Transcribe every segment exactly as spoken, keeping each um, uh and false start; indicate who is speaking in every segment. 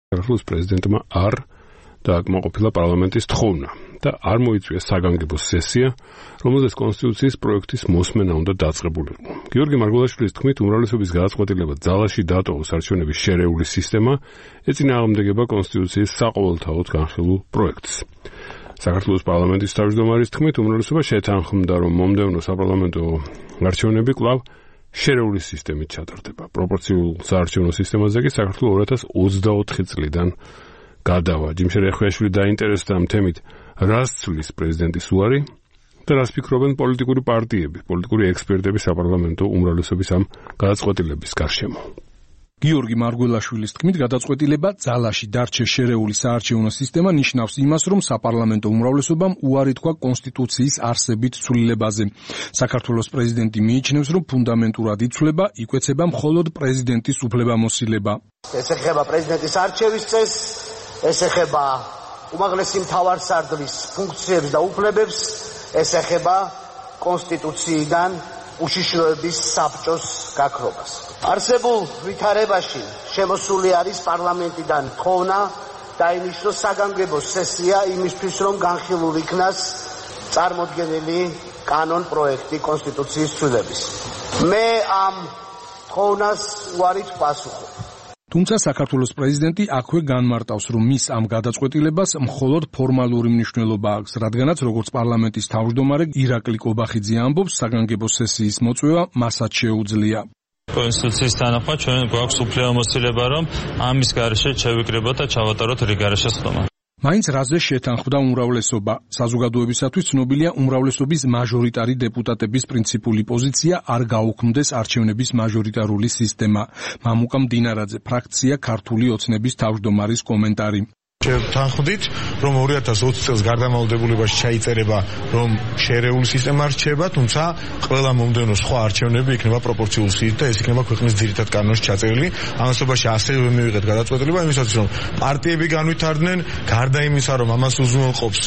Speaker 1: საქართველოს პრეზიდენტმა არ დააკმაყოფილა პარლამენტის თხოვნა და არ მოიწვია საგანგებო სესია, რომელზეც კონსტიტუციის პროექტის მოსმენა უნდა დაწყებულიყო. გიორგი მარგველაშვილის თქმით, უმრავლესობის გადაწყვეტილება ძალაში დატოვოს არჩევნების შერეული სისტემა ეწინააღმდეგება კონსტიტუციის საყოველთაოდ განხილულ პროექტს. საქართველოს პარლამენტის თავმჯდომარის თქმით, უმრავლესობა შეთანხმდა, რომ მომდევნო საპარლამენტო არჩევნები კვლავ შერეული სისტემით ჩატარდება. პროპორციულ საარჩევნო სისტემაზე კი საქართველოს ორი ათას ოცდაოთხი წლიდან გადავა. ჯიმშე რეხვიაშვილი დაინტერესდა ამ თემით, რას ცვლის პრეზიდენტის უარი და რას ფიქრობენ პოლიტიკური პარტიები, პოლიტიკური ექსპერტები საპარლამენტო უმრავლესობის ამ გადაწყვეტილების გარშემო.
Speaker 2: გიორგი მარგველაშვილის თქმით, გადაწყვეტილება ძალაში დარჩე შერეული საარჩევნო სისტემა ნიშნავს იმას, რომ საპარლამენტო უმრავლესობამ უარი თქვა კონსტიტუციის არსებით ცვლილებაზე. საქართველოს პრეზიდენტი მიიჩნევს, რომ ფუნდამენტურად იცვლება, იკვეცება მხოლოდ პრეზიდენტის უფლებამოსილება.
Speaker 3: ეს ეხება პრეზიდენტის არჩევის წესს, ეს ეხება უმაღლესი მთავარსარდლის ფუნქციებს და უფლებებს, ეს ეხება კონსტიტუციიდან უშიშროების საბჭოს გაქრობას. არსებულ ვითარებაში შემოსული არის პარლამენტიდან თხოვნა დაინიშნოს საგანგებო სესია იმისთვის, რომ განხილულ იქნას წარმოდგენილი კანონ პროექტი კონსტიტუციის ცვლილების. მე ამ თხოვნას უარით პასუხობ.
Speaker 2: თუმცა საქართველოს პრეზიდენტი აქვე განმარტავს, რომ მის ამ გადაწყვეტილებას მხოლოდ ფორმალური მნიშვნელობა აქვს, რადგანაც როგორც პარლამენტის თავმჯდომარე ირაკლი კობახიძე ამბობს, საგანგებო სესიის მოწვევა მასაც შეუძლია.
Speaker 4: კონსტიტუციის თანახმად ჩვენ გვაქვს უფლებამოსილება, რომ ამის გარეშე შევიკრიბოთ და ჩავატაროთ რიგარეშე სხდომა.
Speaker 2: მაინც რაზე შეთანხმდა უმრავლესობა. საზოგადოებისათვის ცნობილია უმრავლესობის მაჟორიტარი დეპუტატების პრინციპული პოზიცია არ გაუქმდეს არჩევნების მაჟორიტარული სისტემა. მამუკა მდინარაძე, ფრაქცია ქართული ოცნების თავმჯდომარის კომენტარი.
Speaker 5: შეთანხმდით, რომ ორი ათას ოცი წელს გარდამავალდებულებაში ჩაიწერება, რომ შერეული სისტემა რჩება, თუმცა ყველა მომდევნო სხვა არჩევნები იქნება პროპორციული სისტემა და ეს იქნება ქვეყნის ძირითად კანონში ჩაწერილი. ამასობაში ასევე მივიღეთ გადაწყვეტილება იმისათვის, რომ პარტიები განვითარდნენ, გარდა იმისა, რომ ამას უზრუნველყოფს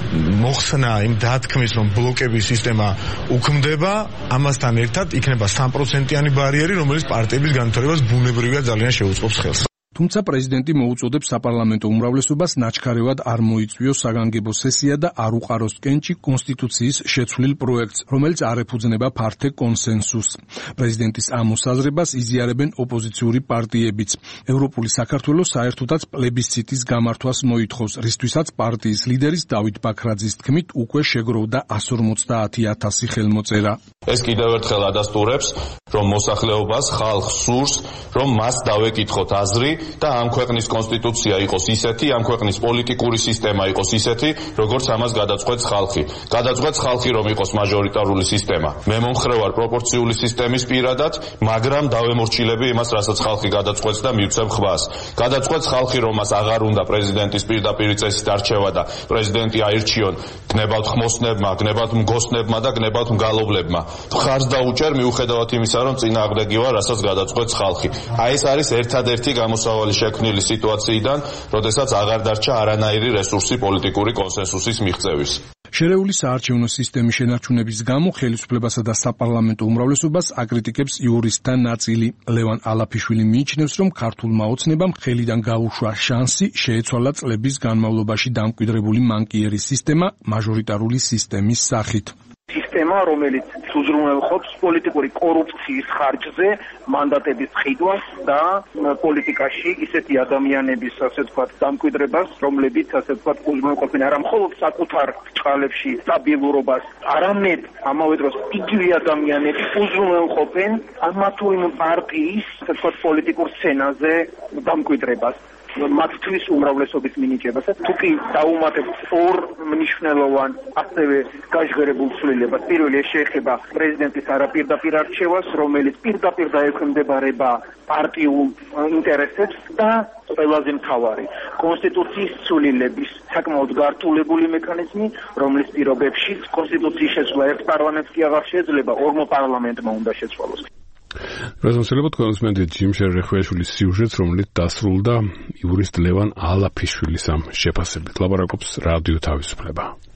Speaker 5: მოხსნა იმ დათქმის, რომ ბლოკების სისტემა უქმდება, ამასთან ერთად იქნება სამი პროცენტიანი ბარიერი, რომელიც პარტიების განვითარებას ბუნებრივია ძალიან შეუწყობს ხელს.
Speaker 2: თუმცა პრეზიდენტი მოუწოდებს საპარლამენტო უმრავლესობას ნაჩქარევად არ მოიწვიოს საგანგებო სესია და არ უყაროს კენჭი კონსტიტუციის შეცვლილ პროექტს, რომელიც არ ეფუძნება ფართე კონსენსუსს. პრეზიდენტის ამ მოსაზრებას იზიარებენ ოპოზიციური პარტიებიც. ევროპული საქართველოს საერთოდაც პლებისციტის გამართვას მოითხოვს, რისთვისაც პარტიის ლიდერის დავით ბაქრაძის თქმით უკვე შეგროვდა εκατს ორმოცდაათი ათასი ხელმოწერა.
Speaker 6: ეს კიდევ ერთხელ ადასტურებს, რომ მოსახლეობას, ხალხს სურს, რომ მას დავეკითხოთ აზრი და ამ ქვეყნის კონსტიტუცია იყოს ისეთი, ამ ქვეყნის პოლიტიკური სისტემა იყოს ისეთი, როგორც ამას გადაწყვეტს ხალხი. გადაწყვეტს ხალხი, რომ იყოს მაჟორიტარული სისტემა. მე მომხრე ვარ პროპორციული სისტემის პირადად, მაგრამ დავემორჩილები იმას, რასაც ხალხი გადაწყვეტს და მივცემ ხვას. გადაწყვეტს ხალხი, რომ მას აღარ უნდა პრეზიდენტის პირდაპირ წესით არჩევა და პრეზიდენტი აირჩიონ გნებავთ ხმოსნებმა, გნებავთ მგოსნებმა და გნებავთ მგალობლებმა. ხარს დაუჭერ მიუხედავად იმისა, რომ წინააღმდეგი ვარ, რასაც გადაწყვეტს ხალხი. აი ეს არის ერთადერთი გამოსავალი შექმნილი სიტუაციიდან, როდესაც აღარ დარჩა არანაირი რესურსი პოლიტიკური კონსენსუსის მიღწევის.
Speaker 2: შერეული საარჩევნო სისტემის შენარჩუნების გამო ხელისუფლებასა და საპარლამენტო უმრავლესობას აკრიტიკებს იურისტთა ნაწილი. ლევან ალაფიშვილი მიიჩნევს, რომ ქართულმა ოცნებამ ხელიდან გაუშვა შანსი შეეცვალა წლების განმავლობაში დამკვიდრებული მანკიერი სისტემა მაჟორიტარული სისტემის სახით.
Speaker 7: სისტემა, რომელიც უზრუნველყოფს პოლიტიკური კორუფციის ხარჯზე მანდატების ყიდვას და პოლიტიკაში ისეთი ადამიანების, ასე ვთქვათ, დამკვიდრებას, რომლებიც, ასე ვთქვათ, უზრუნველყოფენ არა მხოლოდ საკუთარ წყალებში სტაბილურობას, არამედ ამავე დროს იგივე ადამიანები უზრუნველყოფენ ამა თუ იმ პარტიის, ასე ვთქვათ, პოლიტიკურ სცენაზე დამკვიდრებას. მათთვის უმრავლესობის მინიჭებას. თუ კი დაუმატებთ ორ მნიშვნელოვან ასევე გაჟღერებულ ცვლილებას. პირველი შეეხება პრეზიდენტის არაპირდაპირ არჩევას, რომელიც პირდაპირ დაექვემდებარება პარტიულ ინტერესებს და ყველაზე მთავარი კონსტიტუციის ცვლილების საკმაოდ გართულებული მექანიზმი, რომლის პირობებშიც კონსტიტუციის შეცვლა ერთ პარლამენტს კი აღარ შეიძლება, ორმო პარლამენტმა უნდა შეცვალოს.
Speaker 1: რაზმოსილება თქვენსმენდით ჯიმშე რეხვიაშვილის სიუჟეტს, რომელიც დასრულდა იურისტ ლევან ალაფიშვილის ამ შეფასებით. ლაპარაკობს რადიო თავისუფლება.